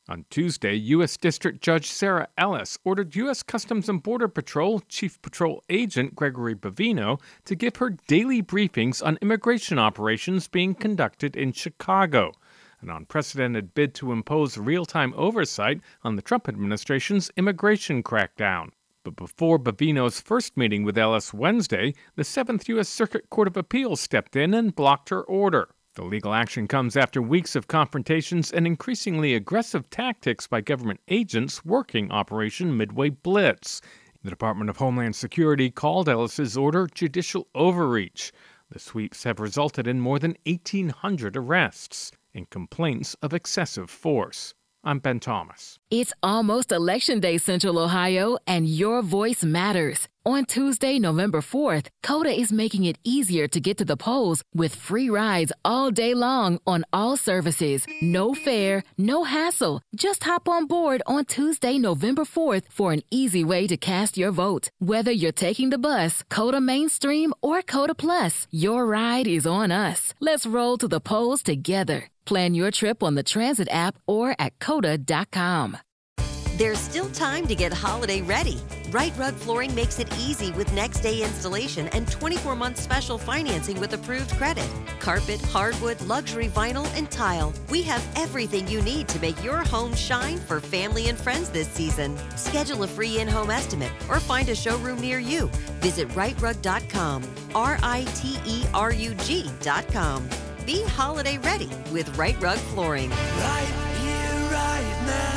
On Tuesday, U.S. District Judge Sarah Ellis ordered U.S. Customs and Border Patrol Chief Patrol Agent Gregory Bavino to give her daily briefings on immigration operations being conducted in Chicago, an unprecedented bid to impose real-time oversight on the Trump administration's immigration crackdown. But before Bavino's first meeting with Ellis Wednesday, the 7th U.S. Circuit Court of Appeals stepped in and blocked her order. The legal action comes after weeks of confrontations and increasingly aggressive tactics by government agents working Operation Midway Blitz. The Department of Homeland Security called Ellis's order judicial overreach. The sweeps have resulted in more than 1,800 arrests and complaints of excessive force. I'm Ben Thomas. It's almost Election Day, Central Ohio, and your voice matters. On Tuesday, November 4th, COTA is making it easier to get to the polls with free rides all day long on all services. No fare, no hassle. Just hop on board on Tuesday, November 4th for an easy way to cast your vote. Whether you're taking the bus, COTA Mainstream, or COTA Plus, your ride is on us. Let's roll to the polls together. Plan your trip on the Transit app or at COTA.com. There's still time to get holiday ready. Right Rug Flooring makes it easy with next day installation and 24-month special financing with approved credit. Carpet, hardwood, luxury vinyl, and tile. We have everything you need to make your home shine for family and friends this season. Schedule a free in-home estimate or find a showroom near you. Visit rightrug.com, RITERUG.com. Be holiday ready with Right Rug Flooring. Right here, right now.